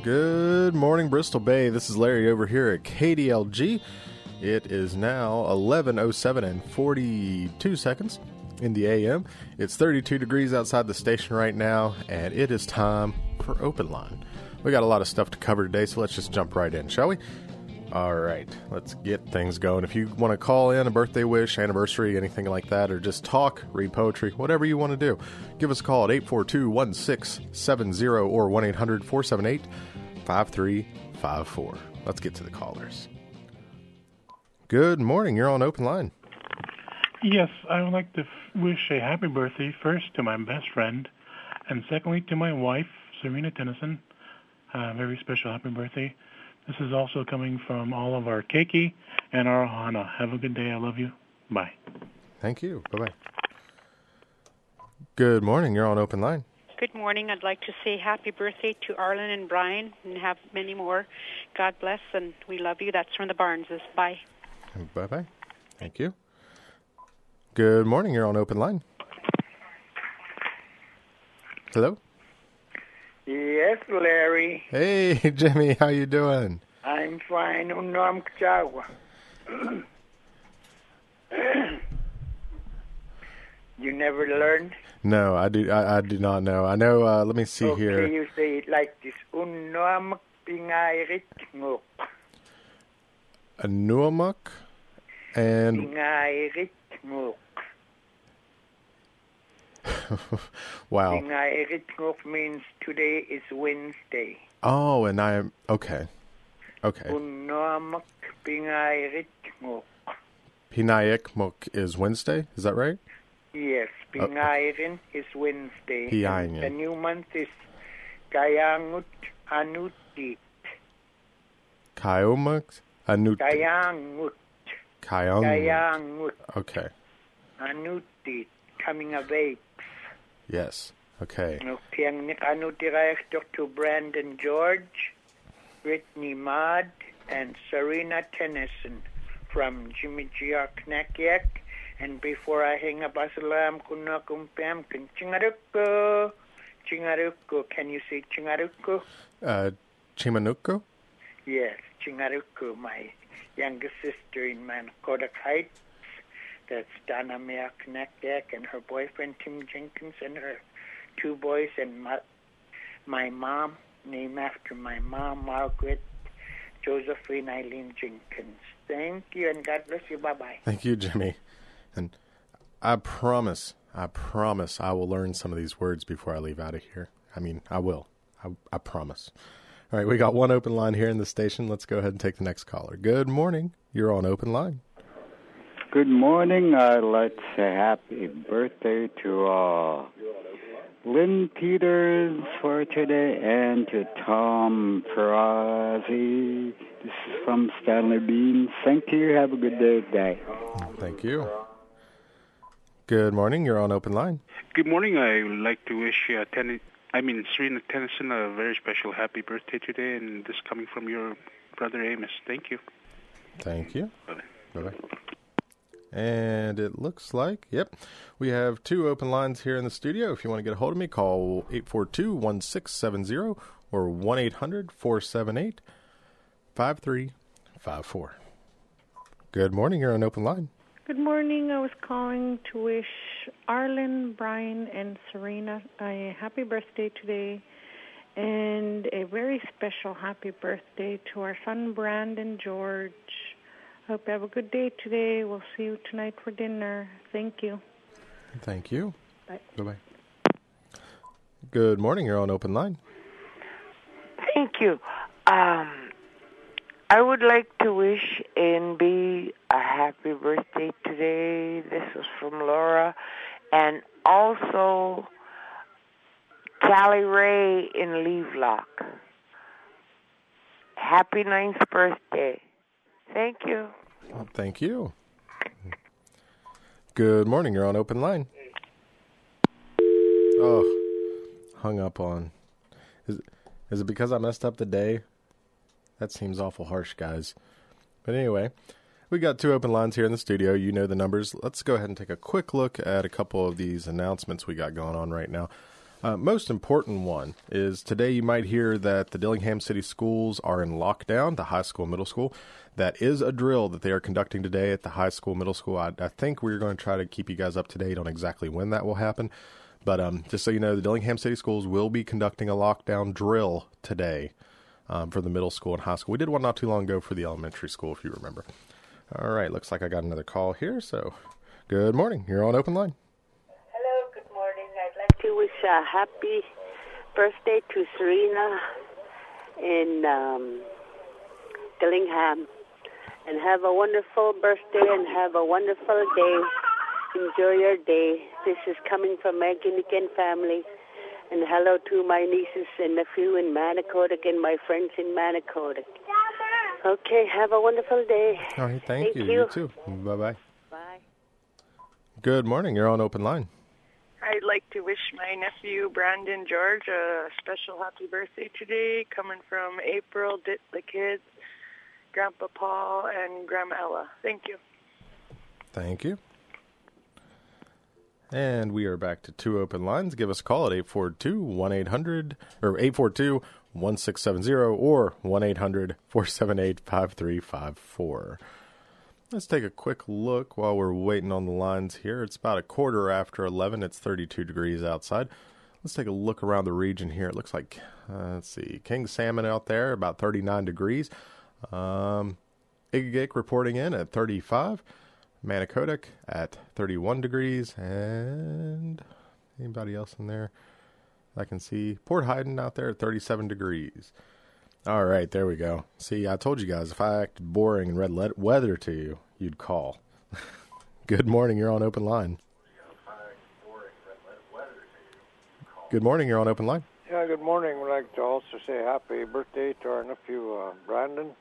Good morning, Bristol Bay. This is Larry over here at KDLG. It is now 11:07 and 42 seconds in the AM. It's 32 degrees outside the station right now, and it is time for Open Line. We got a lot of stuff to cover today, so let's just jump right in, shall we? All right, let's get things going. If you want to call in a birthday wish, anniversary, anything like that, or just talk, read poetry, whatever you want to do, give us a call at 842-1670 or 1-800-478-5354. Let's get to the callers. Good morning. You're on Open Line. Yes, I would like to wish a happy birthday first to my best friend, and secondly to my wife, Serena Tennyson. Very special happy birthday. This is also coming from all of our keiki and our ohana. Have a good day. I love you. Bye. Thank you. Bye-bye. Good morning. You're on Open Line. Good morning. I'd like to say happy birthday to Arlen and Brian and have many more. God bless, and we love you. That's from the Barneses. Bye. Bye-bye. Thank you. Good morning. You're on Open Line. Hello? Yes, Larry. Hey, Jimmy. How you doing? I'm fine. Unam Kchawa. You never learned? No, I do not know. I know, let me see here. Okay, you say it like this. Unam Pingairit Ngok. Anuamuk and... Pingairit Ngok. Wow. Pingairit Ngok means today is Wednesday. Oh, and I am... Okay. Unam Pingairit Ngok. Pinayak Muk is Wednesday, is that right? Yes, Pingairin is Wednesday. Piayan. The new month is Kayangut Anutit. Kayomuk? Anut. Kayangut. Kayong. Okay. Anutit. Coming of age. Yes. Okay. Piang Anutirechter to Brandon George, Brittany Mad, and Serena Tennyson from Jimmy G.R. Knakiak. And before I hang up, Asalam Kunakumpam Chingaruko. Chingaruko. Can you say Chingaruko? Chimanuko? Yes, Chingaruko, my younger sister in Manakodak Heights. That's Donna Mea Knakiak and her boyfriend Tim Jenkins and her two boys, and my mom, named after my mom, Margaret Josephine Eileen Jenkins. Thank you, and God bless you. Bye-bye. Thank you, Jimmy. And I promise I will learn some of these words before I leave out of here. I mean, I will. I promise. All right, we got one open line here in the station. Let's go ahead and take the next caller. Good morning. You're on Open Line. Good morning. I'd like to say happy birthday to Lynn Peters for today and to Tom Perazzi. This is from Stanley Bean. Thank you. Have a good day today. Thank you. Good morning. You're on Open Line. Good morning. I would like to wish Serena Tennyson a very special happy birthday today, and this coming from your brother Amos. Thank you. Thank you. Bye-bye. Bye-bye. And it looks like, we have two open lines here in the studio. If you want to get a hold of me, call 842-1670 or 1-800-478-5354. Good morning. You're on Open Line. Good morning. I was calling to wish Arlen, Brian, and Serena a happy birthday today, and a very special happy birthday to our son Brandon George. Hope you have a good day today. We'll see you tonight for dinner. Thank you. Thank you. Bye. Bye-bye. Good morning. You're on Open Line. Thank you. I would like to wish NB a happy birthday today. This is from Laura. And also Callie Ray in Levelock. Happy 9th birthday. Thank you. Thank you. Good morning. You're on Open Line. Oh, hung up on. Is it because I messed up the day? That seems awful harsh, guys. But anyway, we got two open lines here in the studio. You know the numbers. Let's go ahead and take a quick look at a couple of these announcements we got going on right now. Most important one is today you might hear that the Dillingham City Schools are in lockdown, the high school, middle school. That is a drill that they are conducting today at the high school, middle school. I think we're going to try to keep you guys up to date on exactly when that will happen. But just so you know, the Dillingham City Schools will be conducting a lockdown drill today for the middle school and high school. We did one not too long ago for the elementary school, if you remember. All right, looks like I got another call here. So good morning. You're on Open Line. Hello, good morning. I'd like to wish a happy birthday to Serena in Dillingham. And have a wonderful birthday and have a wonderful day. Enjoy your day. This is coming from Maggie and family. And hello to my nieces and nephew in Manicodic and my friends in Manicodic. Okay, have a wonderful day. All right, thank you. You too. Bye-bye. Bye. Good morning. You're on Open Line. I'd like to wish my nephew, Brandon George, a special happy birthday today, coming from April, the kids, Grandpa Paul, and Grandma Ella. Thank you. Thank you. And we are back to 2 open lines. Give us a call at 842-1800 or 842-1670 or 1-800-478-5354. Let's take a quick look while we're waiting on the lines here. It's about 11:15. It's 32 degrees outside. Let's take a look around the region here. It looks like, let's see, King Salmon out there, about 39 degrees. Igigik reporting in at 35. Manicodic at 31 degrees. And anybody else in there? I can see Port Haydn out there at 37 degrees. All right, there we go. See, I told you guys, if I acted boring and read weather to you, you'd call. Good morning, you're on Open Line. Good morning, you're on Open Line. Yeah, good morning. We'd like to also say happy birthday to our nephew, Brandon.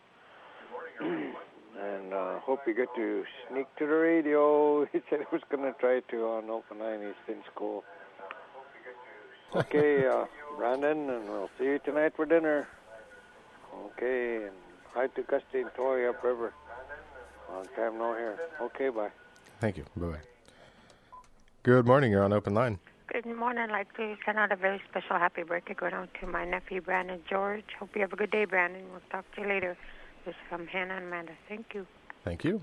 And hope you get to sneak to the radio. He said he was going to try to on Open Line. He's in school. Okay, Brandon, and we'll see you tonight for dinner. Okay, and hi to Gusty and Toy upriver. Long time no here. Okay, bye. Thank you. Bye-bye. Good morning. You're on Open Line. Good morning. I'd like to send out a very special happy birthday going out to my nephew, Brandon George. Hope you have a good day, Brandon. We'll talk to you later. This is from Hannah and Amanda. Thank you. Thank you.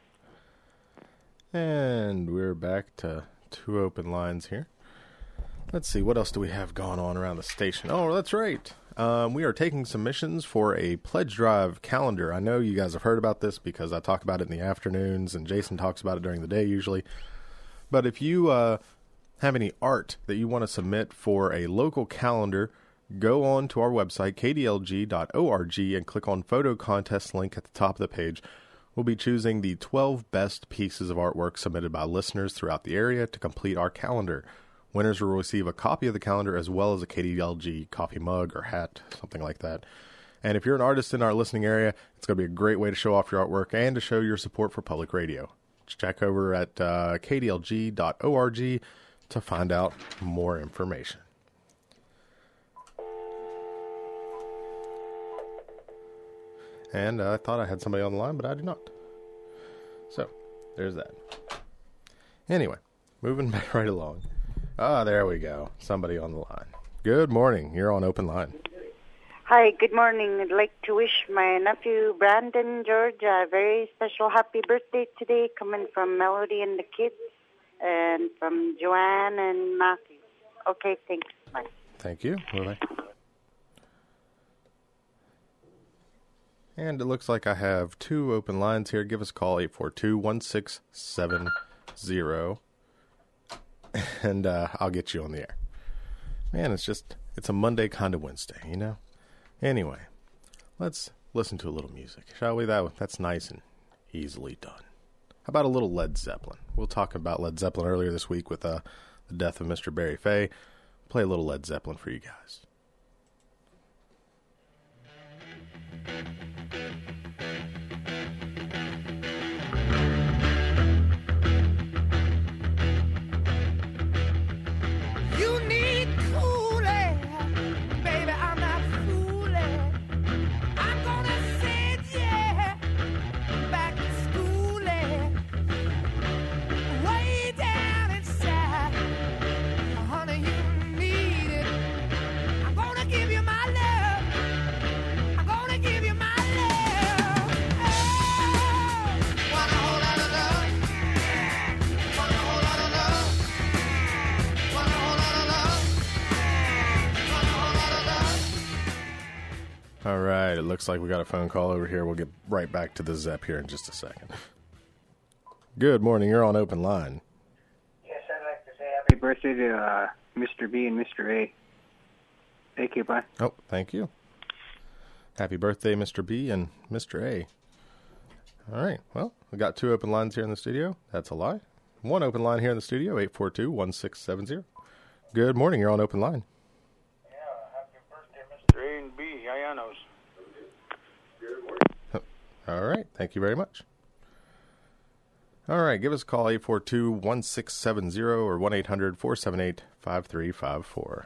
And we're back to 2 open lines here. Let's see, what else do we have going on around the station? Oh, that's right. We are taking submissions for a pledge drive calendar. I know you guys have heard about this because I talk about it in the afternoons and Jason talks about it during the day usually. But if you have any art that you want to submit for a local calendar, go on to our website, kdlg.org, and click on Photo Contest link at the top of the page. We'll be choosing the 12 best pieces of artwork submitted by listeners throughout the area to complete our calendar. Winners will receive a copy of the calendar as well as a KDLG coffee mug or hat, something like that. And if you're an artist in our listening area, it's going to be a great way to show off your artwork and to show your support for public radio. Check over at kdlg.org to find out more information. And I thought I had somebody on the line, but I do not. So, there's that. Anyway, moving back right along. There we go. Somebody on the line. Good morning. You're on Open Line. Hi, good morning. I'd like to wish my nephew, Brandon George, a very special happy birthday today, coming from Melody and the kids, and from Joanne and Matthew. Okay, thanks. Bye. Thank you. Bye-bye. And it looks like I have 2 open lines here. Give us a call, 842-1670. And I'll get you on the air. Man, it's a Monday kind of Wednesday, you know? Anyway, let's listen to a little music, shall we? That's nice and easily done. How about a little Led Zeppelin? We'll talk about Led Zeppelin earlier this week with the death of Mr. Barry Fay. Play a little Led Zeppelin for you guys. You need cooling, baby, I'm not fooling. I'm gonna send you back to schooling. Way down inside, honey, you need All right, it looks like we got a phone call over here. We'll get right back to the Zep here in just a second. Good morning. You're on open line. Yes, I'd like to say happy birthday to Mr. B and Mr. A. Thank you. Bye. Oh, thank you. Happy birthday, Mr. B and Mr. A. All right. Well, we got 2 open lines here in the studio. That's a lie. 1 open line here in the studio, 842-1670. Good morning. You're on open line. Mr. A and B, Ianos. All right. Thank you very much. All right. Give us a call, 842-1670 or 1-800-478-5354.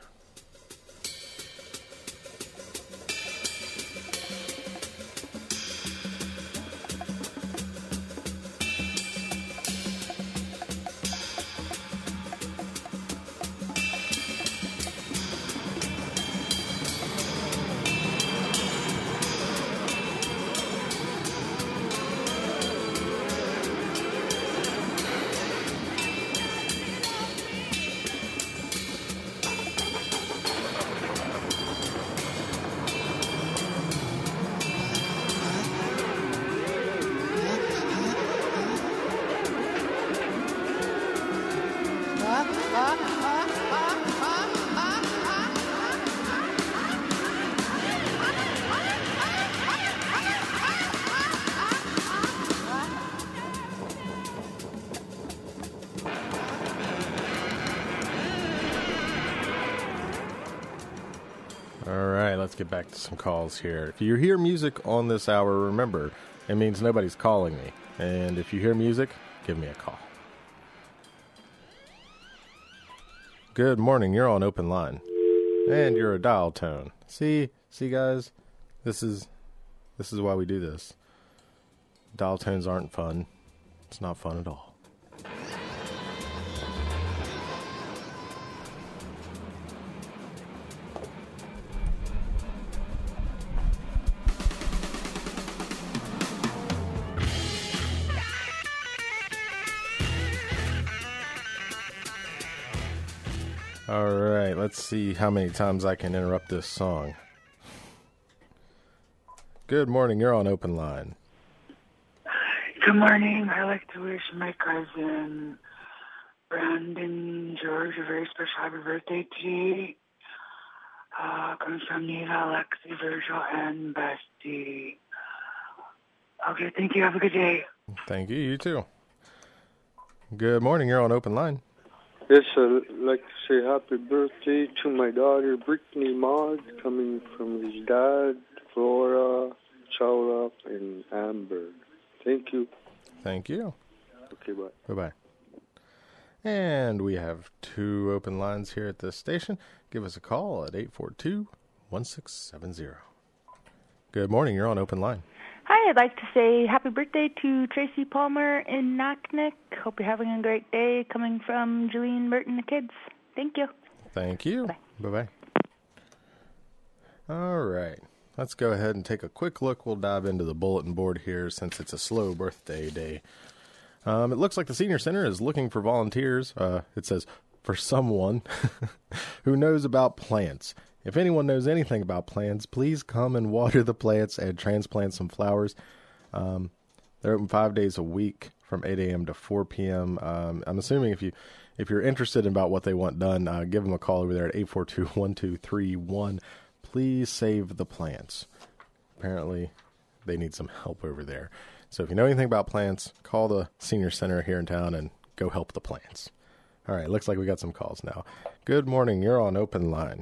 Get back to some calls here. If you hear music on this hour, remember, it means nobody's calling me. And if you hear music, give me a call. Good morning. You're on open line. And you're a dial tone. See guys? This is why we do this. Dial tones aren't fun. It's not fun at all. All right, let's see how many times I can interrupt this song. Good morning, you're on open line. Good morning. I'd like to wish my cousin Brandon George a very special happy birthday today. Comes from Nita, Alexi, Virgil, and Bestie. Okay, thank you. Have a good day. Thank you. You too. Good morning, you're on open line. Yes, I'd like to say happy birthday to my daughter, Brittany Maud, coming from his dad, Flora, Chowla, and Amber. Thank you. Thank you. Okay, bye. Bye-bye. And we have 2 open lines here at this station. Give us a call at 842-1670. Good morning, you're on open line. Hi, I'd like to say happy birthday to Tracy Palmer in Naknek. Hope you're having a great day. Coming from Julian Burton, the kids. Thank you. Thank you. Bye-bye. All right. Let's go ahead and take a quick look. We'll dive into the bulletin board here since it's a slow birthday day. It looks like the Senior Center is looking for volunteers. It says, for someone who knows about plants. If anyone knows anything about plants, please come and water the plants and transplant some flowers. They're open 5 days a week from 8 a.m. to 4 p.m. I'm assuming if you're interested in about what they want done, give them a call over there at 842-1231. Please save the plants. Apparently, they need some help over there. So if you know anything about plants, call the Senior Center here in town and go help the plants. All right, looks like we got some calls now. Good morning. You're on open line.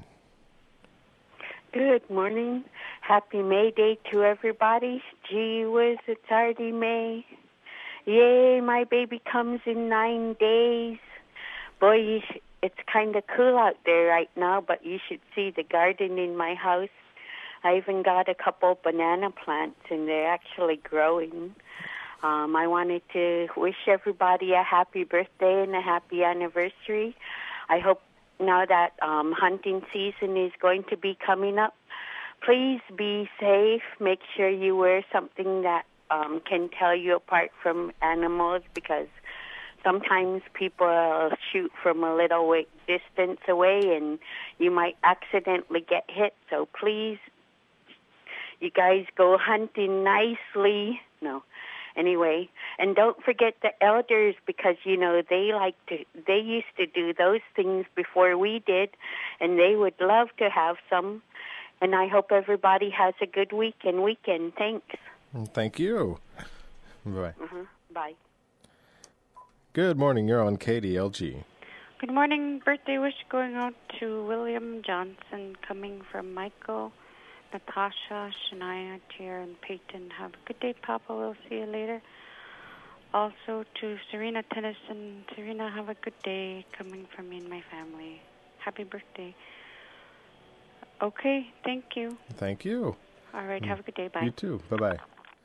Good morning. Happy May Day to everybody. Gee whiz, it's already May. Yay, my baby comes in 9 days. Boy, it's kind of cool out there right now, but you should see the garden in my house. I even got a couple banana plants, and they're actually growing. I wanted to wish everybody a happy birthday and a happy anniversary. I hope now that hunting season is going to be coming up, please be safe. Make sure you wear something that can tell you apart from animals, because sometimes people shoot from a little distance away and you might accidentally get hit. So please you guys go hunting nicely. No. Anyway, and don't forget the elders because, you know, they used to do those things before we did, and they would love to have some. And I hope everybody has a good week and weekend. Thanks. Thank you. Bye. Bye. Good morning. You're on KDLG. Good morning. Birthday wish going out to William Johnson, coming from Michael, Natasha, Shania, Tier, and Peyton. Have a good day, Papa. We'll see you later. Also to Serena Tennyson. Serena, have a good day, coming from me and my family. Happy birthday. Okay, thank you. Thank you. All right, have a good day. Bye. You too. Bye-bye.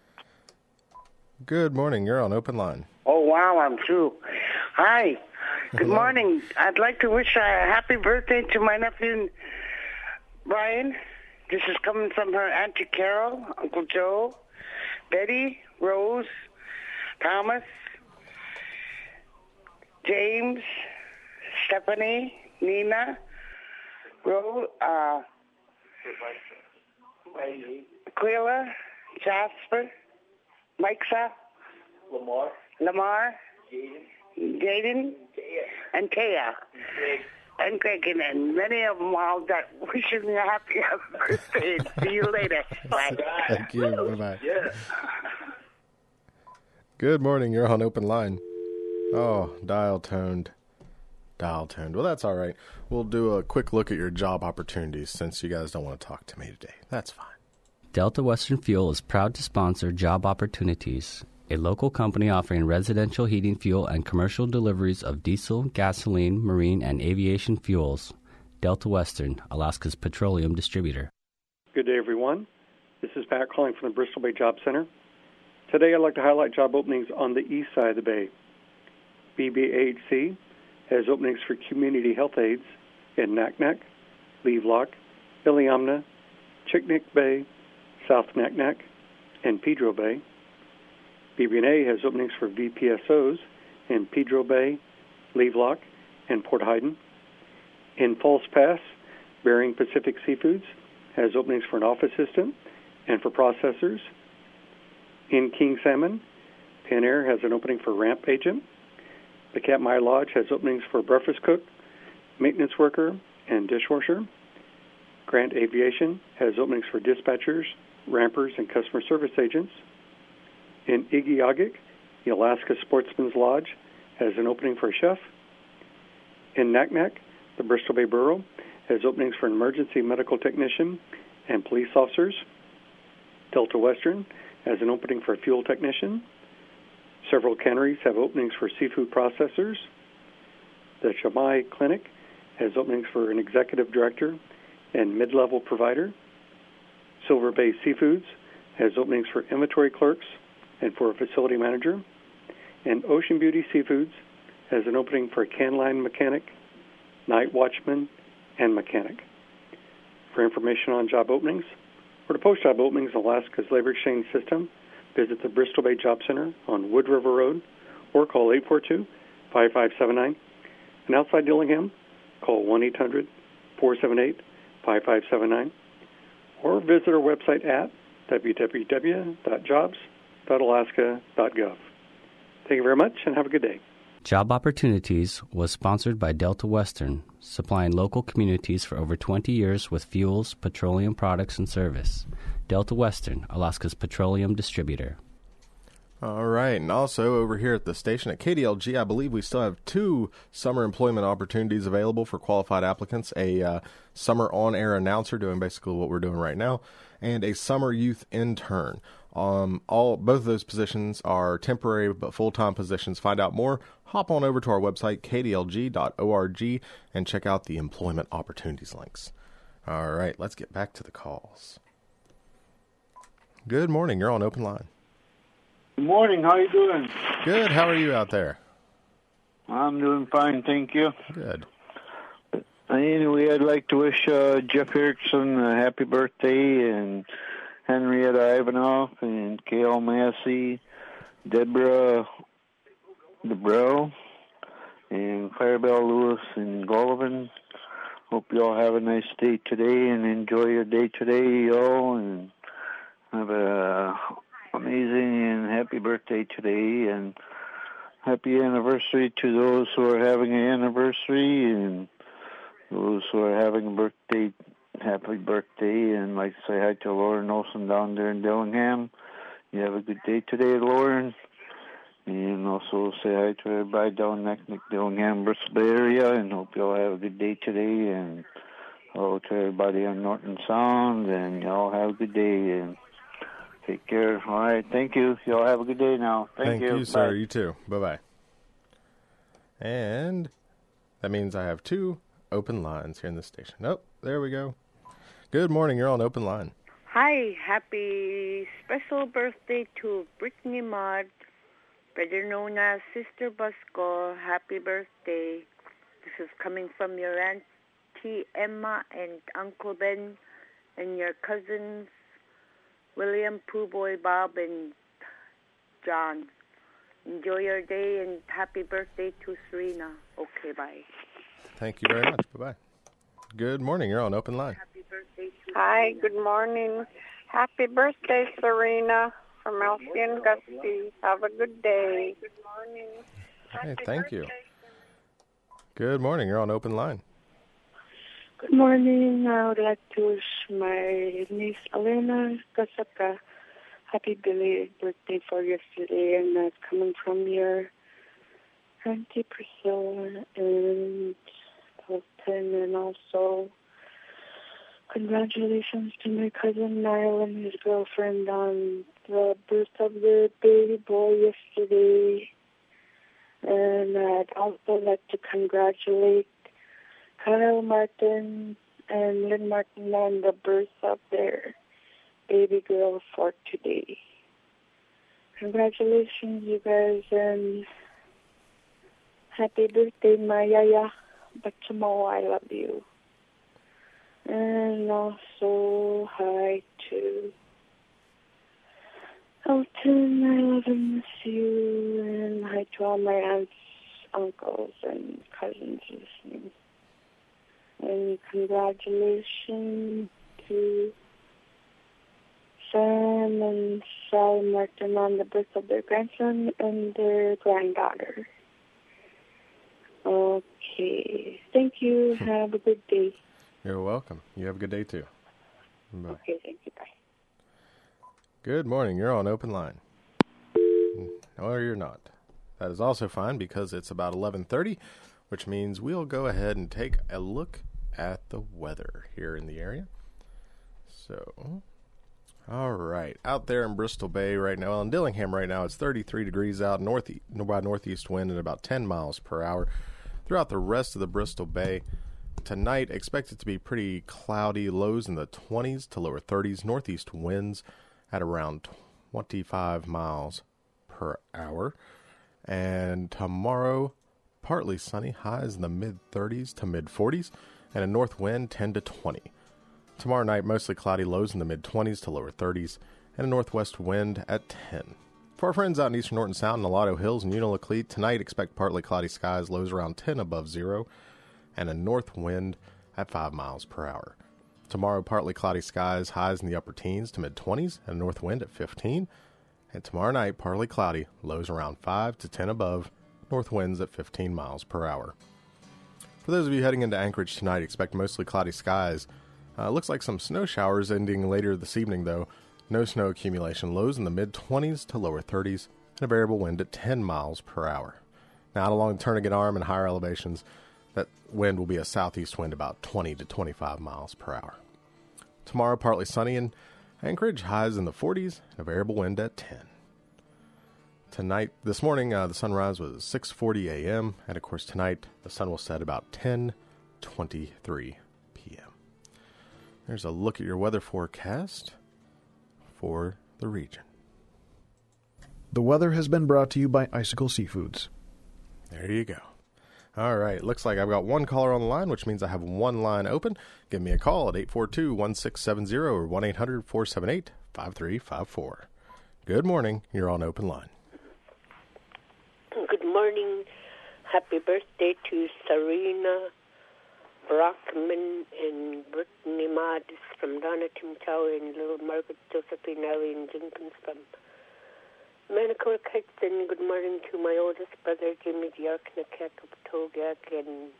Good morning. You're on Open Line. Oh, wow, I'm through. Hi. Good morning. I'd like to wish a happy birthday to my nephew, Brian. This is coming from her Auntie Carol, Uncle Joe, Betty, Rose, Thomas, James, Stephanie, Nina, Rose, Aquila, Jasper, Mikesa, Lamar, Jaden, and Taya. And Greg, and many of them all that wishing me a happy birthday. See you later. Bye. Thank you. Bye-bye. Yeah. Good morning. You're on Open Line. Oh, dial toned. Well, that's all right. We'll do a quick look at your job opportunities since you guys don't want to talk to me today. That's fine. Delta Western Fuel is proud to sponsor Job Opportunities, a local company offering residential heating fuel and commercial deliveries of diesel, gasoline, marine, and aviation fuels. Delta Western, Alaska's petroleum distributor. Good day, everyone. This is Pat calling from the Bristol Bay Job Center. Today, I'd like to highlight job openings on the east side of the Bay. BBAHC has openings for community health aides in Naknek, Levelock, Iliamna, Chicknick Bay, South Naknek, and Pedro Bay. BB&A has openings for VPSOs in Pedro Bay, Levelock, and Port Haydn. In False Pass, Bering Pacific Seafoods has openings for an office assistant and for processors. In King Salmon, Pan Air has an opening for ramp agent. The Katmai Lodge has openings for breakfast cook, maintenance worker, and dishwasher. Grant Aviation has openings for dispatchers, rampers, and customer service agents. In Igiugig, the Alaska Sportsman's Lodge has an opening for a chef. In Naknek, the Bristol Bay Borough has openings for an emergency medical technician and police officers. Delta Western has an opening for a fuel technician. Several canneries have openings for seafood processors. The Shamai Clinic has openings for an executive director and mid-level provider. Silver Bay Seafoods has openings for inventory clerks and for a facility manager. And Ocean Beauty Seafoods has an opening for a can line mechanic, night watchman, and mechanic. For information on job openings or to post job openings in Alaska's labor exchange system, visit the Bristol Bay Job Center on Wood River Road or call 842-5579. And outside Dillingham, call 1-800-478-5579 or visit our website at www.jobs.alaska.gov. Thank you very much and have a good day. Job Opportunities was sponsored by Delta Western, supplying local communities for over 20 years with fuels, petroleum products, and service. Delta Western, Alaska's petroleum distributor. All right, and also over here at the station at KDLG, I believe we still have 2 summer employment opportunities available for qualified applicants, a summer on-air announcer doing basically what we're doing right now, and a summer youth intern. Both of those positions are temporary but full-time positions. Find out more, hop on over to our website, kdlg.org, and check out the employment opportunities links. All right, let's get back to the calls. Good morning, you're on Open Line. Good morning. How you doing? Good. How are you out there? I'm doing fine, thank you. Good. Anyway, I'd like to wish Jeff Erickson a happy birthday, and Henrietta Ivanov, and Kale Massey, Deborah DeBrow, and Clarabelle Lewis and Golovin. Hope you all have a nice day today and enjoy your day today, y'all. And have a amazing and happy birthday today, and happy anniversary to those who are having an anniversary, and those who are having a birthday, happy birthday, and like to say hi to Lauren Olson down there in Dillingham. You have a good day today, Lauren. And also say hi to everybody down in Naknek, Dillingham, Bristol Bay area, and hope you all have a good day today. And hello to everybody on Norton Sound, and y'all have a good day, and take care. All right, thank you. Y'all have a good day now. Thank you. You, sir. Bye. You too. Bye-bye. And that means I have 2 open lines here in the station. Oh, there we go. Good morning. You're on open line. Hi, happy special birthday to Brittany Maud, better known as Sister Busco. Happy birthday. This is coming from your Auntie Emma and Uncle Ben and your cousins William, Pooh Boy, Bob, and John. Enjoy your day and happy birthday to Serena. Okay, bye. Thank you very much. Bye-bye. Good morning. You're on open line. Hi, good morning. Happy birthday, Serena, from Elsie and Gusty. Have a good day. Good morning. Hey, thank you. Good morning. You're on open line. Good morning. I would like to wish my niece Elena Kasaka happy belated birthday for yesterday, and that's coming from your Auntie Priscilla and Elton, and also congratulations to my cousin Niall and his girlfriend on the birth of their baby boy yesterday. And I'd also like to congratulate Kyle Martin and Lynn Martin on the birth of their baby girl for today. Congratulations, you guys, and happy birthday, my yaya. Bachamo, I love you. And also, hi to Elton, I love and miss you. And hi to all my aunts, uncles, and cousins listening. And congratulations to Sam and Sally Martin on the birth of their grandson and their granddaughter. Okay. Thank you. Have a good day. You're welcome. You have a good day, too. Bye. Okay, thank you. Bye. Good morning. You're on open line. Or you're not. That is also fine because it's about 11:30, which means we'll go ahead and take a look at the weather here in the area. So, all right. Out there in Bristol Bay right now, well, in Dillingham right now, it's 33 degrees out, northeast wind at about 10 miles per hour. Throughout the rest of the Bristol Bay, tonight, expect it to be pretty cloudy, lows in the 20s to lower 30s, northeast winds at around 25 miles per hour. And tomorrow, partly sunny, highs in the mid-30s to mid-40s, and a north wind 10 to 20. Tomorrow night, mostly cloudy, lows in the mid-20s to lower 30s, and a northwest wind at 10. For our friends out in eastern Norton Sound, Nolado Hills, and Unalakleet, tonight expect partly cloudy skies, lows around 10 above zero, and a north wind at 5 miles per hour. Tomorrow, partly cloudy skies, highs in the upper teens to mid-20s, and a north wind at 15. And tomorrow night, partly cloudy, lows around 5 to 10 above, north winds at 15 miles per hour. For those of you heading into Anchorage tonight, expect mostly cloudy skies. Looks like some snow showers ending later this evening, though. No snow accumulation, lows in the mid-20s to lower 30s, and a variable wind at 10 miles per hour. Now, out along Turnagain Arm and higher elevations, that wind will be a southeast wind about 20 to 25 miles per hour. Tomorrow, partly sunny in Anchorage, highs in the 40s, and a variable wind at 10. This morning, the sunrise was 6:40 a.m., and of course tonight, the sun will set about 10:23 p.m. There's a look at your weather forecast for the region. The weather has been brought to you by Icicle Seafoods. There you go. All right, looks like I've got one caller on the line, which means I have one line open. Give me a call at 842-1670 or 1-800-478-5354. Good morning. You're on open line. Good morning. Happy birthday to Serena Brockman and Brittany Maud from Donna Tim Tower and little Margaret Josephine Ellie and Jenkins from Manacor Kitson. Good morning to my oldest brother, Jimmy Diarknakat of Togak, and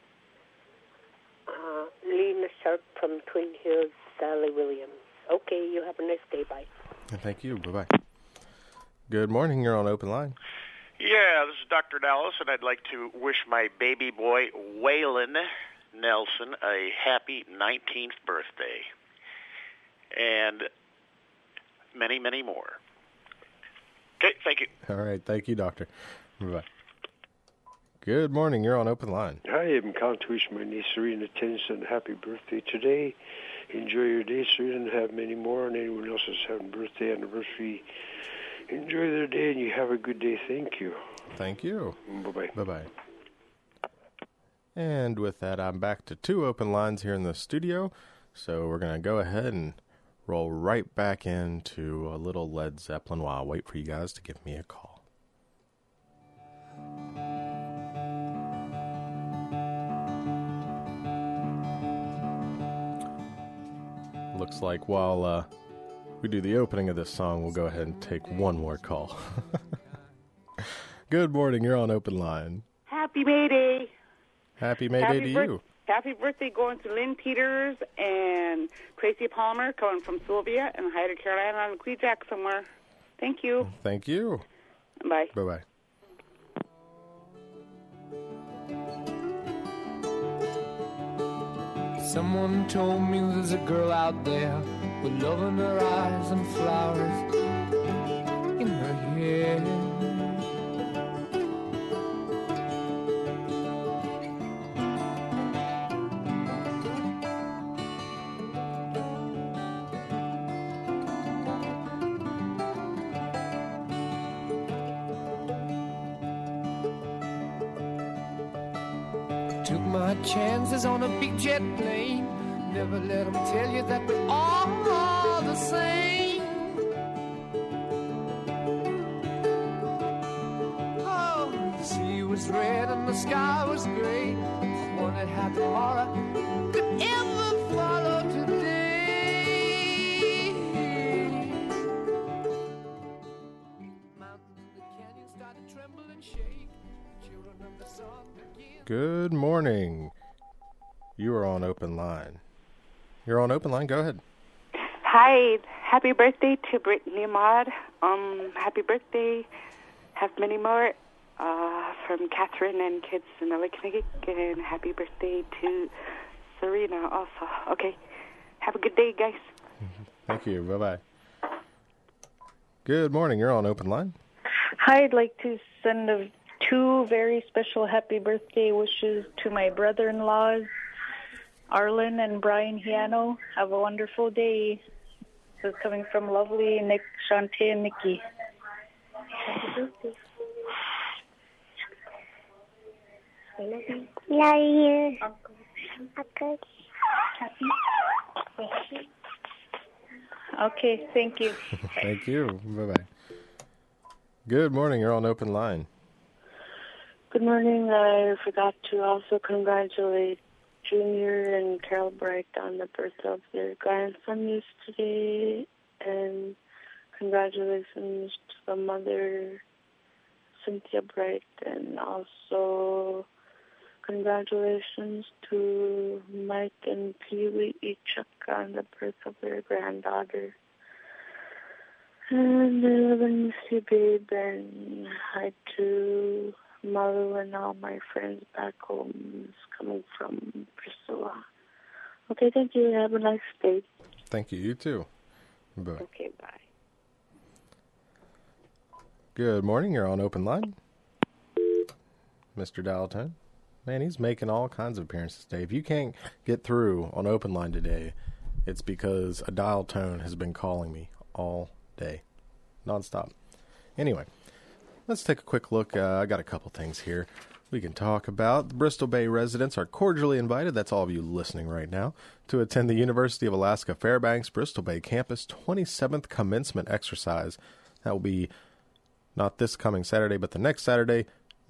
Lena Sharp from Twin Hills, Sally Williams. Okay, you have a nice day. Bye. Thank you. Bye-bye. Good morning. You're on Open Line. Yeah, this is Dr. Dallas, and I'd like to wish my baby boy, Waylon Nelson, a happy 19th birthday. And many, many more. Okay, thank you. All right. Thank you, Doctor. Bye-bye. Good morning. You're on Open Line. Hi, I'm calling to wish my niece Serena Tennyson happy birthday today. Enjoy your day, Serena, and have many more. And anyone else that's having birthday anniversary, enjoy their day, and you have a good day. Thank you. Thank you. Bye-bye. Bye-bye. And with that, I'm back to 2 open lines here in the studio. So we're going to go ahead and roll right back into a little Led Zeppelin while I wait for you guys to give me a call. Looks like while we do the opening of this song, we'll go ahead and take one more call. Good morning. You're on Open Line. Happy May Day. Happy May Day to you. Happy birthday going to Lynn Peters and Tracy Palmer coming from Sylvia and Hyder, Carolina on Queejack somewhere. Thank you. Thank you. Bye. Bye-bye. Someone told me there's a girl out there with love in her eyes and flowers in her hair. Took my chances on a big jet plane. Never let them tell you that we're all the same. Oh, the sea was red and the sky was gray. I wondered how tomorrow could ever follow today. Mountains and the canyons started to tremble and shake. Children of the sun began. Good morning. You are on Open Line. You're on Open Line. Go ahead. Hi. Happy birthday to Brittany Maud. Happy birthday. Have many more. From Catherine and kids in Aliknagik. And happy birthday to Serena also. Okay. Have a good day, guys. Thank you. Bye-bye. Good morning. You're on Open Line. Hi, I'd like to send 2 very special happy birthday wishes to my brother-in-laws, Arlen and Brian Hiano. Have a wonderful day. This is coming from lovely Nick, Shantae, and Nikki. Happy birthday. I love you. Love you. Uncle. Happy. Okay, thank you. Thank you. Bye-bye. Good morning. You're on Open Line. Good morning. I forgot to also congratulate Junior and Carol Bright on the birth of their grandson yesterday, and congratulations to the mother, Cynthia Bright, and also congratulations to Mike and Pee-wee Ichuk on the birth of their granddaughter. And I love and miss you, babe, and hi to Malu and all my friends back home is coming from Priscilla. Okay, thank you. Have a nice day. Thank you. You too. Bye. Okay, bye. Good morning. You're on Open Line. Mr. Dial-Tone. Man, he's making all kinds of appearances today. If you can't get through on Open Line today, it's because a dial-tone has been calling me all day, nonstop. Anyway, let's take a quick look. I got a couple things here we can talk about. The Bristol Bay residents are cordially invited, that's all of you listening right now, to attend the University of Alaska Fairbanks Bristol Bay campus 27th commencement exercise. That will be not this coming Saturday, but the next Saturday,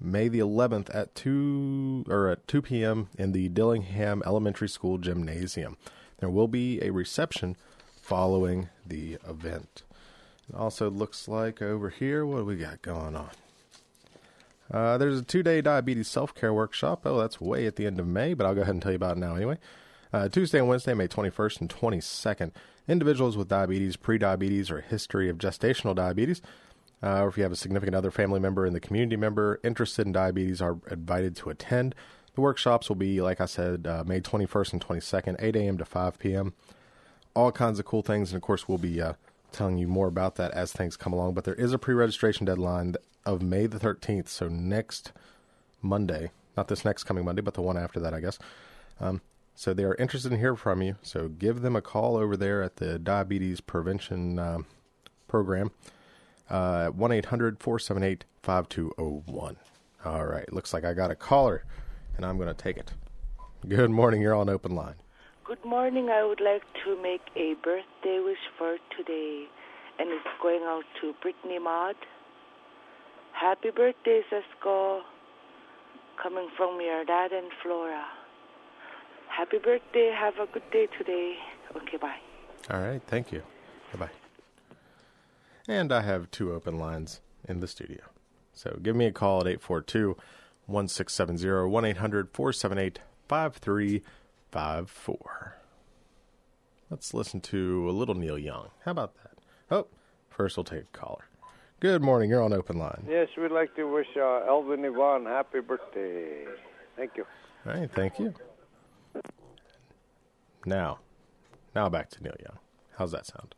May the 11th at 2 p.m. in the Dillingham Elementary School Gymnasium. There will be a reception following the event. It also looks like over here, what do we got going on? There's a 2-day diabetes self-care workshop. Oh, that's way at the end of May, but I'll go ahead and tell you about it now anyway. Tuesday and Wednesday, May 21st and 22nd. Individuals with diabetes, pre-diabetes, or a history of gestational diabetes, or if you have a significant other family member and the community member interested in diabetes, are invited to attend. The workshops will be, like I said, May 21st and 22nd, 8 a.m. to 5 p.m. All kinds of cool things, and of course we'll be telling you more about that as things come along. But there is a pre-registration deadline of May the 13th, so next Monday. Not this next coming Monday, but the one after that, I guess. So they are interested in hearing from you. So give them a call over there at the Diabetes Prevention Program at 1-800-478-5201. All right, looks like I got a caller, and I'm going to take it. Good morning, you're on Open Line. Good morning. I would like to make a birthday wish for today, and it's going out to Brittany Maud. Happy birthday, Cisco, coming from your dad and Flora. Happy birthday. Have a good day today. Okay, bye. All right, thank you. Bye-bye. And I have 2 open lines in the studio. So give me a call at 842-1670, 1-800-478-5354. Let's listen to a little Neil Young. How about that? Oh, first we'll take a caller. Good morning. You're on Open Line. Yes, we'd like to wish Elvin Yvonne happy birthday. Thank you. All right, thank you. Now back to Neil Young. How's that sound?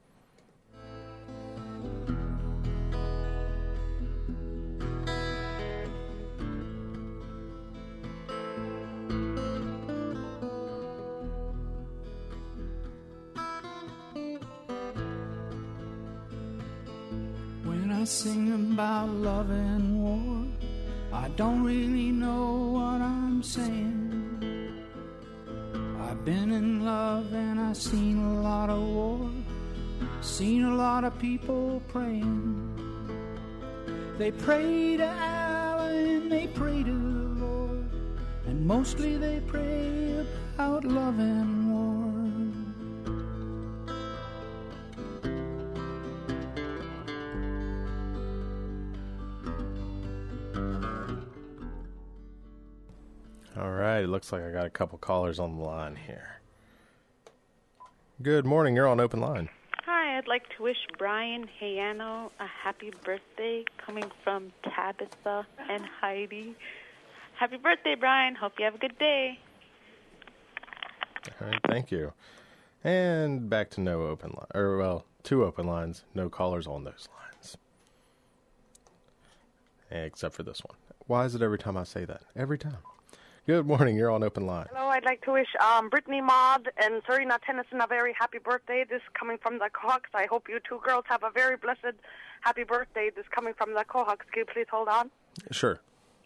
When I sing about love and war, I don't really know what I'm saying. I've been in love and I've seen a lot of war, seen a lot of people praying. They pray to Allah and they pray to the Lord, and mostly they pray about love and war. All right, it looks like I got a couple callers on the line here. Good morning, you're on Open Line. Hi, I'd like to wish Brian Hayano a happy birthday, coming from Tabitha and Heidi. Happy birthday, Brian. Hope you have a good day. All right, thank you. And back to no open line, or well, 2 open lines, no callers on those lines. Except for this one. Why is it every time I say that? Every time. Good morning, you're on Open Line. Hello, I'd like to wish Brittany Maud and Serena Tennyson a very happy birthday. This coming from the Cohawks. I hope you 2 girls have a very blessed happy birthday. This coming from the Cohawks. Can you please hold on? Sure.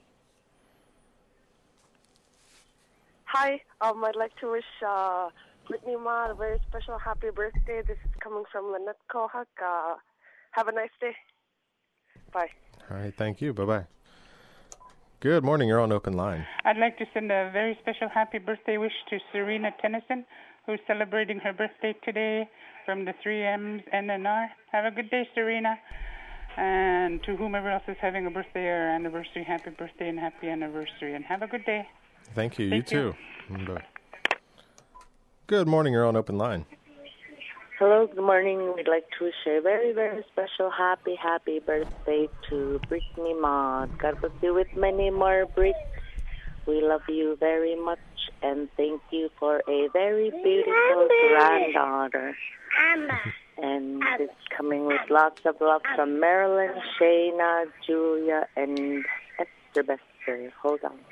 Hi, I'd like to wish Brittany Maud a very special happy birthday. This is coming from Lynette Cohawk. Have a nice day. Bye. All right, thank you. Bye-bye. Good morning, you're on Open Line. I'd like to send a very special happy birthday wish to Serena Tennyson, who's celebrating her birthday today from the 3Ms NNR. Have a good day, Serena. And to whomever else is having a birthday or anniversary, happy birthday and happy anniversary. And have a good day. Thank you. You too. Bye. Good morning, you're on Open Line. Hello, good morning. We'd like to wish a very, very special happy birthday to Brittany Maud. God bless you with many more, Britt. We love you very much, and thank you for a very beautiful granddaughter. And it's coming with lots of love from Marilyn, Shayna, Julia, and Esther Bester. Hold on.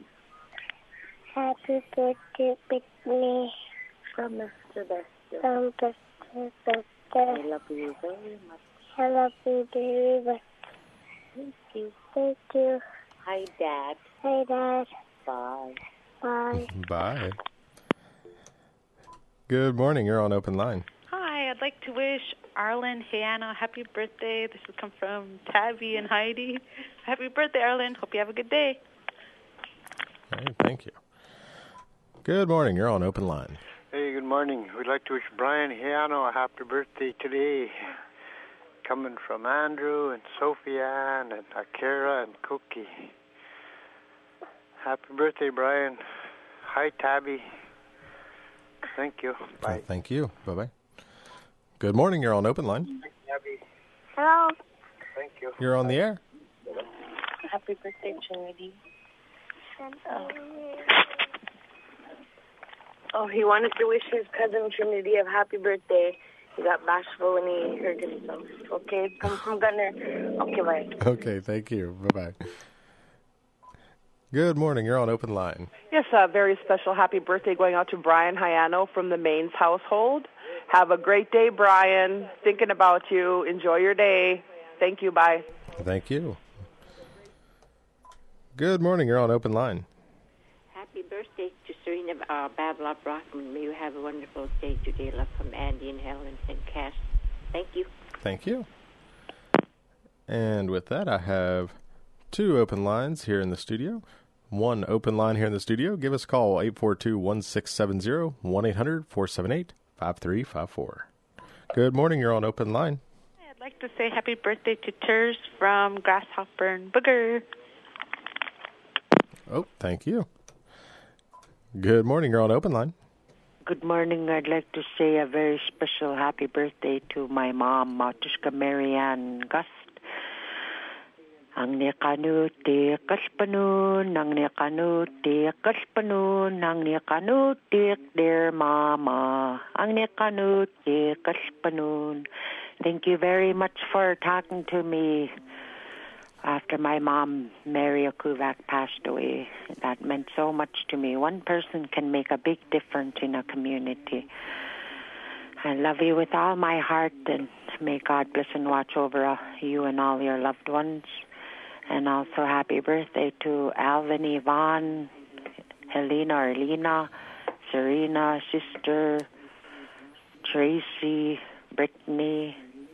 Happy birthday, Brittany. From Esther Bester. From Esther Bester. I love you very much. I love you very much. Thank you. Thank you. Hi, Dad. Hi, Dad. Bye. Bye. Bye. Good morning, you're on Open Line. Hi, I'd like to wish Arlen Hayano. Happy birthday. This will come from Tabby and Heidi. Happy birthday, Arlen. Hope you have a good day. All right, thank you. Good morning. You're on Open Line. Hey, good morning. We'd like to wish Brian Hiano a happy birthday today. Coming from Andrew and Sophia and Akira and Cookie. Happy birthday, Brian. Hi, Tabby. Thank you. Bye. Thank you. Bye-bye. Good morning. You're on Open Line. Tabby. Hello. Thank you. You're on the air. Happy birthday, Trinity. Oh, he wanted to wish his cousin Trinity a happy birthday. He got bashful when he heard himself. Okay, come from Gunner. Okay, bye. Okay, thank you. Bye-bye. Good morning. You're on Open Line. Yes, a very special happy birthday going out to Brian Hayano from the Mains household. Have a great day, Brian. Thinking about you. Enjoy your day. Thank you. Bye. Thank you. Good morning. You're on Open Line. Happy birthday to Serena Babylon Brockman. May you have a wonderful day today. Love from Andy and Helen and Cass. Thank you. Thank you. And with that, I have 2 open lines here in the studio. 1 open line here in the studio. Give us a call, 842-1670, 1-800-478-5354. Good morning. You're on Open Line. I'd like to say happy birthday to Ters from Grasshopper and Booger. Oh, thank you. Good morning. You're on Open Line. Good morning. I'd like to say a very special happy birthday to my mom, Matushka Marianne Gust. Ang nikanuti kaspanun, ang nikanuti kaspanun, ang nikanuti dear mama, ang nikanuti kaspanun. Thank you very much for talking to me after my mom, Mary Okuvak, passed away. That meant so much to me. One person can make a big difference in a community. I love you with all my heart, and may God bless and watch over you and all your loved ones. And also happy birthday to Alvin, Yvonne, Helena, Arlena, Serena, sister, Tracy, Brittany,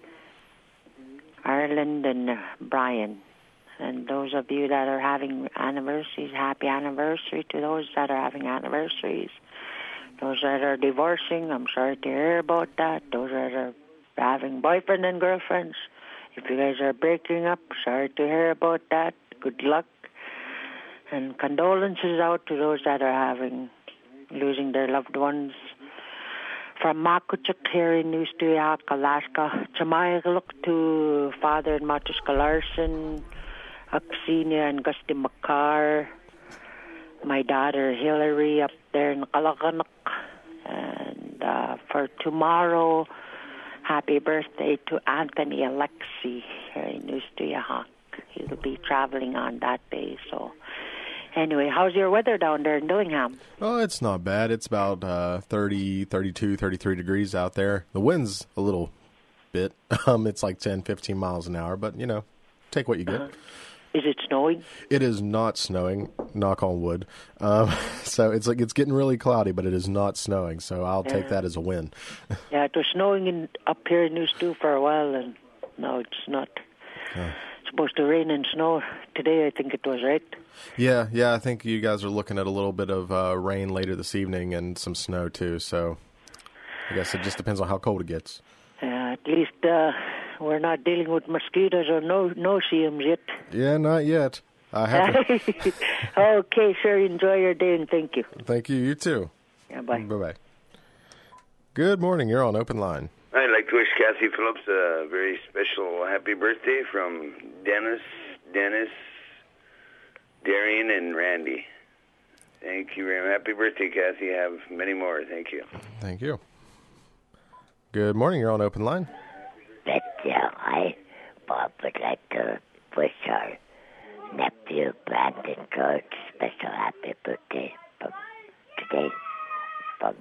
Ireland, and Brian. And those of you that are having anniversaries, happy anniversary to those that are having anniversaries. Those that are divorcing, I'm sorry to hear about that. Those that are having boyfriend and girlfriends, if you guys are breaking up, sorry to hear about that. Good luck. And condolences out to those that are losing their loved ones. From Makuchuk here in New Stuyak, Alaska. Chamayaluk to Father and Matushka Larson, Aksenia and Gusty Makar, my daughter Hillary up there in Kalakanak. And for tomorrow, happy birthday to Anthony Alexi here in New Stuyak. He'll be traveling on that day. So anyway, how's your weather down there in Dillingham? Oh, it's not bad. It's about 30, 32, 33 degrees out there. The wind's a little bit. It's like 10, 15 miles an hour, but, take what you get. Is it snowing? It is not snowing, knock on wood. So it's getting really cloudy, but it is not snowing, so I'll take that as a win. Yeah, it was snowing up here in New Stu for a while, and no, it's not. It's supposed to rain and snow today, I think it was, right? Yeah, I think you guys are looking at a little bit of rain later this evening and some snow too, so I guess it just depends on how cold it gets. At least we're not dealing with mosquitoes or no-see-ums yet. Yeah, not yet. I have to. Okay, sir, enjoy your day and thank you. Thank you, you too. Yeah, bye. Bye-bye. Good morning, you're on Open Line. I'd like to wish Kathy Phillips a very special happy birthday from Dennis, Darian, and Randy. Thank you very much. Happy birthday, Kathy. Have many more. Thank you. Thank you. Good morning. You're on Open Line. Bob would like to wish our nephew, Brandon George, special happy birthday from today from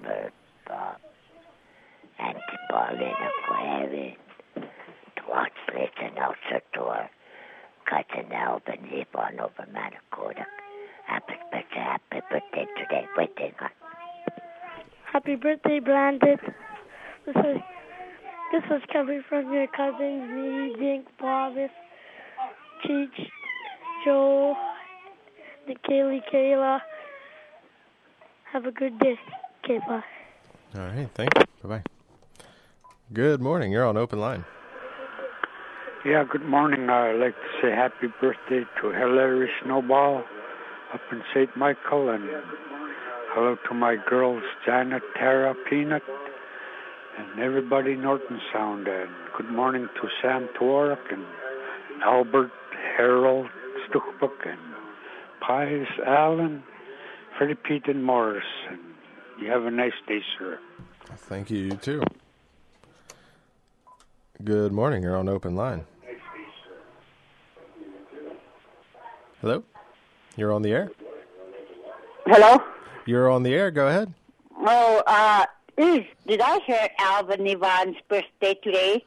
Auntie Paulina Coevi, to Watch Place, and also to our cousin Alvin Yvonne over Manakota. Happy birthday today. Waiting on. Happy birthday, Brandon. This is This is coming from your cousins, me, Dink, Bovis, Cheech, Joel, Nikaylee, Kayla. Have a good day. Okay, bye. All right, thank you. Bye-bye. Good morning. You're on Open Line. Yeah, good morning. I'd like to say happy birthday to Hilary Snowball up in St. Michael, and hello to my girls, Janet, Tara, Peanut, and everybody in Norton Sound. And good morning to Sam Tworak and Albert, Harold, Stuchbuck, and Pies, Allen, Freddie Pete, and Morris. And you have a nice day, sir. Thank you, you too. Good morning. You're on Open Line. Hello? You're on the air? Hello? You're on the air. Go ahead. Oh, did I hear Alvin Yvonne's birthday today?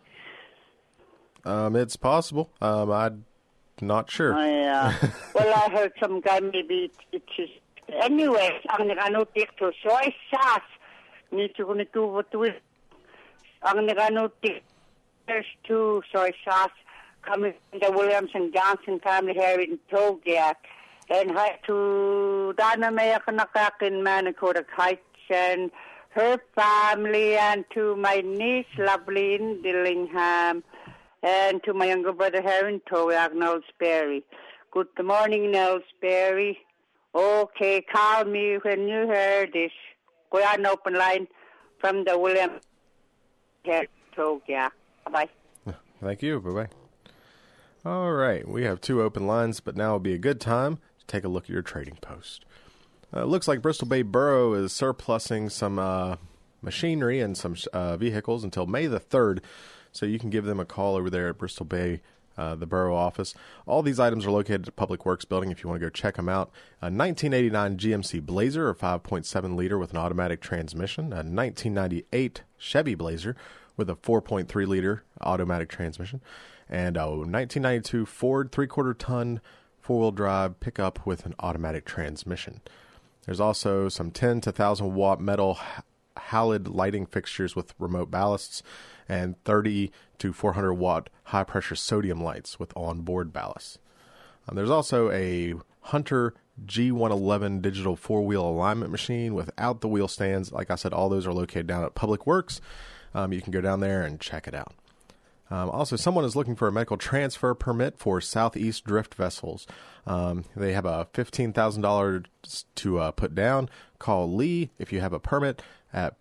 It's possible. I'm not sure. Oh, yeah. Well, I heard some guy maybe it's just... Anyway, ang nag-anotik to soy sauce. Nito ko nito what to it. Ang nag-anotik there's two soy sauce coming from the Williams and Johnson family here in Togiak. And hi to Donna Maya Kanakakin Manicoda Heights and her family, and to my niece, lovely in Dillingham, and to my younger brother here in Togiak, Nels Berry. Good morning, Nels Berry. Okay, call me when you hear this. Go on Open Line from the Williams here in Togiak. Bye-bye. Thank you. Bye-bye. All right. We have 2 open lines, but now will be a good time to take a look at your trading post. It looks like Bristol Bay Borough is surplusing some machinery and some vehicles until May the 3rd, so you can give them a call over there at Bristol Bay, the borough office. All these items are located at the Public Works Building if you want to go check them out. A 1989 GMC Blazer, a 5.7 liter with an automatic transmission. A 1998 Chevy Blazer with a 4.3 liter automatic transmission. And a 1992 Ford 3/4 ton 4-wheel drive pickup with an automatic transmission. There's also some 10 to 1,000 watt metal halide lighting fixtures with remote ballasts, and 30 to 400 watt high pressure sodium lights with onboard ballasts. There's also a Hunter G111 digital 4-wheel alignment machine without the wheel stands. Like I said, all those are located down at Public Works. You can go down there and check it out. Also, someone is looking for a medical transfer permit for Southeast Drift vessels. They have a $15,000 to put down. Call Lee if you have a permit at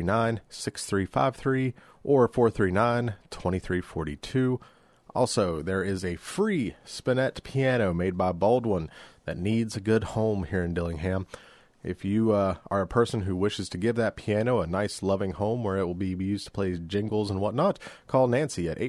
439-6353 or 439-2342. Also, there is a free spinet piano made by Baldwin that needs a good home here in Dillingham. If you are a person who wishes to give that piano a nice, loving home where it will be used to play jingles and whatnot, call Nancy at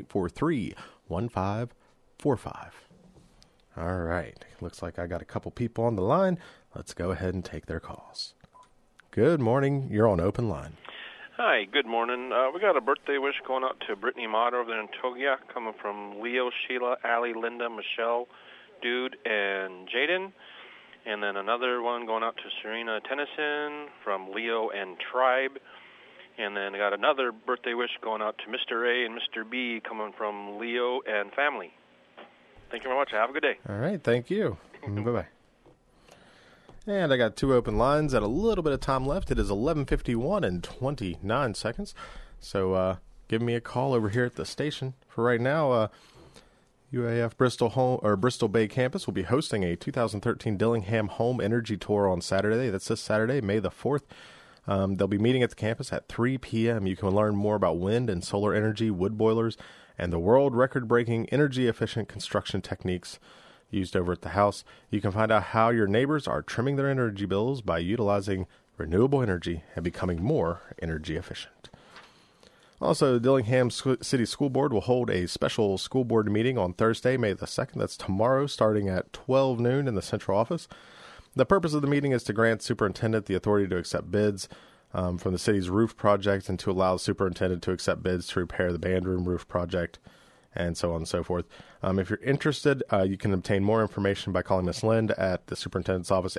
843-1545. All right. Looks like I got a couple people on the line. Let's go ahead and take their calls. Good morning. You're on Open Line. Hi, good morning. We got a birthday wish going out to Brittany Mott over there in Togiak, coming from Leo, Sheila, Allie, Linda, Michelle, Dude, and Jaden. And then another one going out to Serena Tennyson from Leo and Tribe. And then I got another birthday wish going out to Mr. A and Mr. B coming from Leo and family. Thank you very much. Have a good day. All right. Thank you. Bye-bye. And I got 2 open lines at a little bit of time left. It is 11:51 and 29 seconds. So give me a call over here at the station. For right now, UAF Bristol Bay campus will be hosting a 2013 Dillingham Home Energy Tour on Saturday. That's this Saturday, May the 4th. They'll be meeting at the campus at 3 p.m. You can learn more about wind and solar energy, wood boilers, and the world record-breaking energy-efficient construction techniques used over at the house. You can find out how your neighbors are trimming their energy bills by utilizing renewable energy and becoming more energy efficient. Also, the Dillingham City School Board will hold a special school board meeting on Thursday, May the 2nd. That's tomorrow, starting at 12 noon in the central office. The purpose of the meeting is to grant superintendent the authority to accept bids from the city's roof project and to allow the superintendent to accept bids to repair the band room roof project, and so on and so forth. If you're interested, you can obtain more information by calling Miss Lind at the superintendent's office,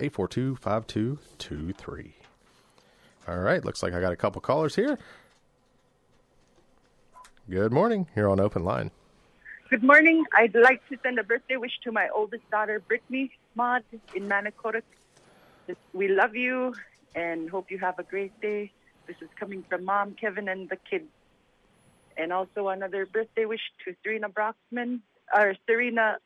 842-5223. All right, looks like I got a couple callers here. Good morning. You're on Open Line. Good morning. I'd like to send a birthday wish to my oldest daughter, Brittany Maud, in Manicotic. We love you and hope you have a great day. This is coming from Mom, Kevin, and the kids. And also another birthday wish to Serena Broxman. Serena,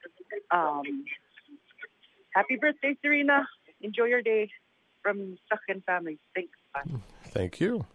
happy birthday, Serena. Enjoy your day from Suckin family. Thanks. Bye. Thank you.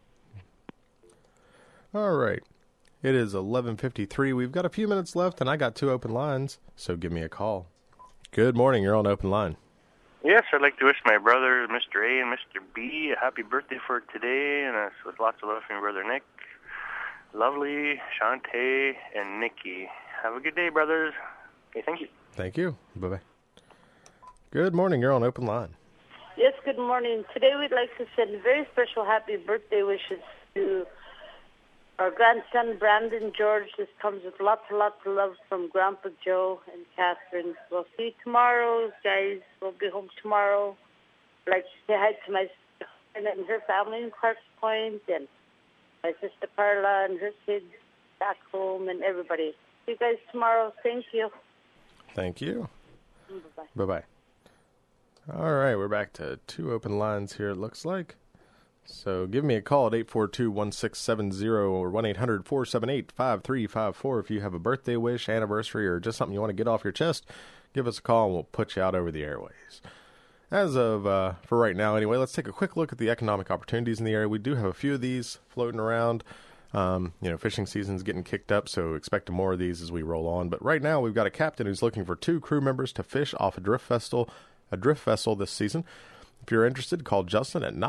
All right. It is 11:53. We've got a few minutes left, and I got 2 open lines, so give me a call. Good morning. You're on Open Line. Yes, I'd like to wish my brother, Mr. A and Mr. B, a happy birthday for today, and with lots of love from your brother Nick, Lovely, Shantae, and Nikki. Have a good day, brothers. Okay, thank you. Thank you. Bye-bye. Good morning. You're on Open Line. Yes, good morning. Today we'd like to send very special happy birthday wishes to our grandson, Brandon George. This comes with lots and lots of love from Grandpa Joe and Catherine. We'll see you tomorrow, guys. We'll be home tomorrow. I'd like to say hi to my sister and her family in Clarks Point, and my sister Carla and her kids back home, and everybody. See you guys tomorrow. Thank you. Thank you. Bye-bye. Bye-bye. All right, we're back to 2 open lines here, it looks like. So give me a call at 842-1670 or 1-800-478-5354 if you have a birthday wish, anniversary, or just something you want to get off your chest. Give us a call and we'll put you out over the airways. As of, for right now anyway, let's take a quick look at the economic opportunities in the area. We do have a few of these floating around. Fishing season's getting kicked up, so expect more of these as we roll on. But right now we've got a captain who's looking for 2 crew members to fish off a drift vessel this season. If you're interested, call Justin at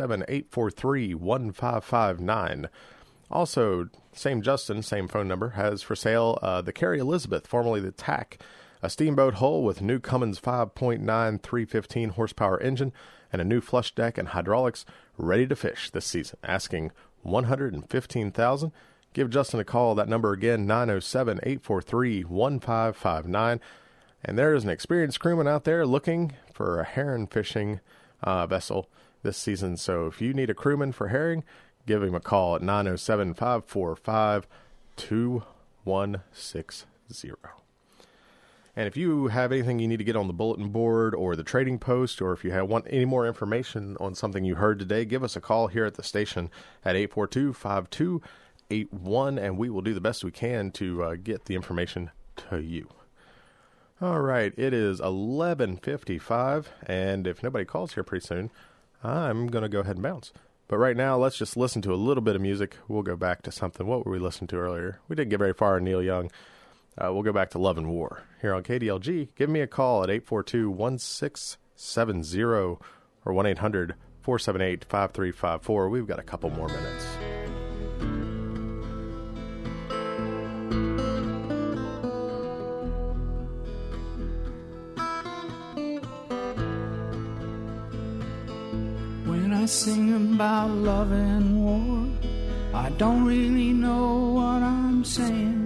907-843-1559. Also, same Justin, same phone number, has for sale the Carrie Elizabeth, formerly the TAC, a steamboat hull with new Cummins 5.9 315 horsepower engine and a new flush deck and hydraulics, ready to fish this season, asking $115,000. Give Justin a call. That number again, 907-843-1559. And there is an experienced crewman out there looking for a herring fishing vessel this season. So if you need a crewman for herring, give him a call at 907-545-2160. And if you have anything you need to get on the bulletin board or the trading post, or if you want any more information on something you heard today, give us a call here at the station at 842-5281, and we will do the best we can to get the information to you. All right, it is 11:55, and if nobody calls here pretty soon, I'm going to go ahead and bounce. But right now, let's just listen to a little bit of music. We'll go back to something. What were we listening to earlier? We didn't get very far in Neil Young. We'll go back to Love and War here on KDLG. Give me a call at 842-1670 or 1-800-478-5354. We've got a couple more minutes. When I sing about love and war, I don't really know what I'm saying.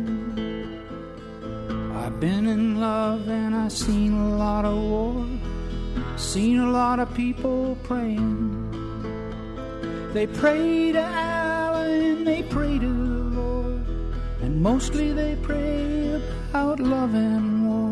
I've been in love and I've seen a lot of war, seen a lot of people praying. They pray to Allah and they pray to the Lord, and mostly they pray about love and war.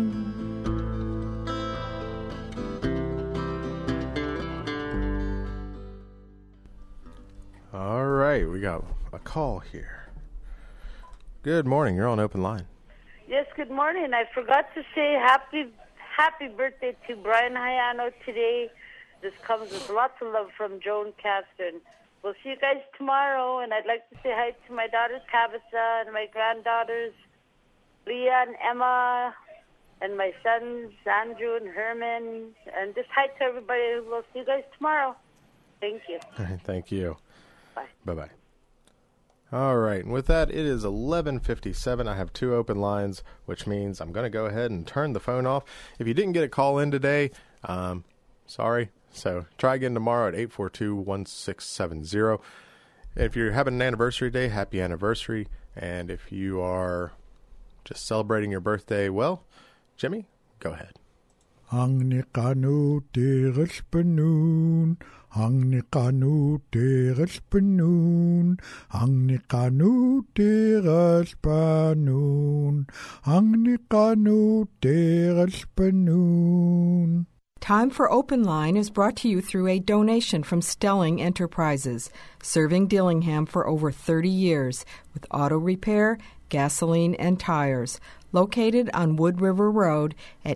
All right, we got a call here. Good morning. You're on Open Line. Yes, good morning. I forgot to say happy birthday to Brian Hayano today. This comes with lots of love from Joan Catherine. We'll see you guys tomorrow, and I'd like to say hi to my daughters, Tabitha, and my granddaughters, Leah and Emma, and my sons, Andrew and Herman, and just hi to everybody. We'll see you guys tomorrow. Thank you. All right, thank you. Bye. Bye-bye. All right, and with that, it is 11:57. I have 2 open lines, which means I'm going to go ahead and turn the phone off. If you didn't get a call in today, sorry. So try again tomorrow at 842-1670. If you're having an anniversary day, happy anniversary. And if you are just celebrating your birthday, well, Jimmy, go ahead. Hang ni kanut deres benoen. Hang ni kanut deres benoen. Hang ni kanut deres benoen. Hang ni kanut deres benoen. Time for Open Line is brought to you through a donation from Stelling Enterprises, serving Dillingham for over 30 years with auto repair, gasoline, and tires. Located on Wood River Road at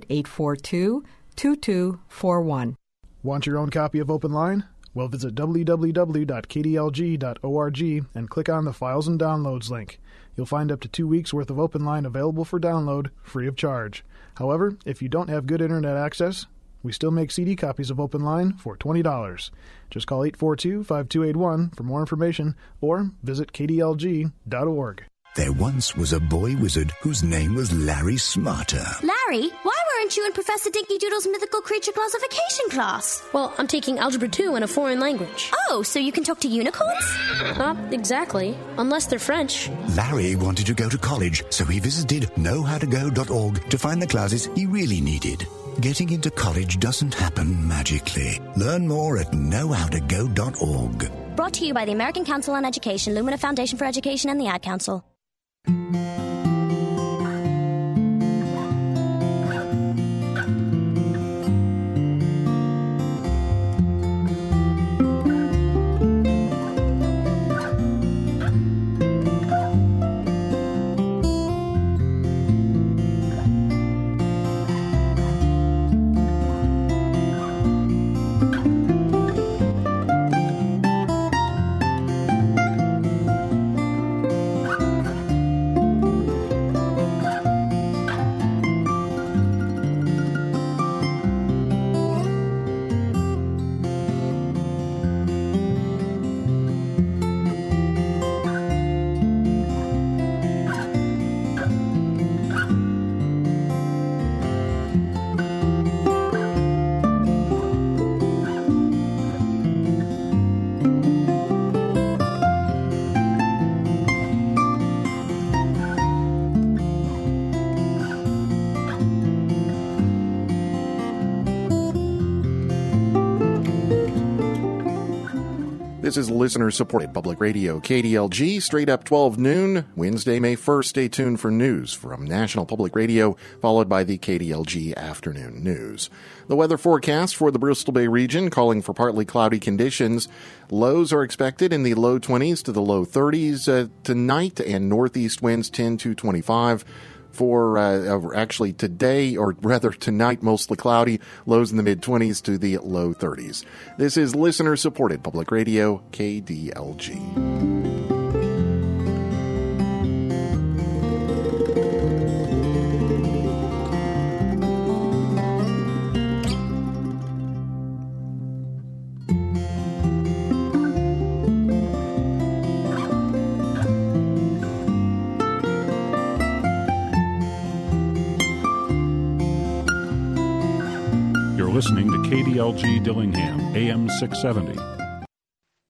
842-2241. Want your own copy of Open Line? Well, visit www.kdlg.org and click on the Files and Downloads link. You'll find up to 2 weeks' worth of Open Line available for download, free of charge. However, if you don't have good internet access, we still make CD copies of Open Line for $20. Just call 842-5281 for more information or visit kdlg.org. There once was a boy wizard whose name was Larry Smarter. Larry, why weren't you in Professor Dinky Doodle's mythical creature classification class? Well, I'm taking Algebra 2 in a foreign language. Oh, so you can talk to unicorns? Not exactly, unless they're French. Larry wanted to go to college, so he visited knowhowtogo.org to find the classes he really needed. Getting into college doesn't happen magically. Learn more at knowhowtogo.org. Brought to you by the American Council on Education, Lumina Foundation for Education, and the Ad Council. This is listener-supported public radio, KDLG, straight up 12 noon, Wednesday, May 1st. Stay tuned for news from National Public Radio, followed by the KDLG afternoon news. The weather forecast for the Bristol Bay region calling for partly cloudy conditions. Lows are expected in the low 20s to the low 30s tonight, and northeast winds 10 to 25. For actually today, or rather tonight, mostly cloudy, lows in the mid-20s to the low 30s. This is listener-supported public radio, KDLG. Listening to KDLG Dillingham, AM 670,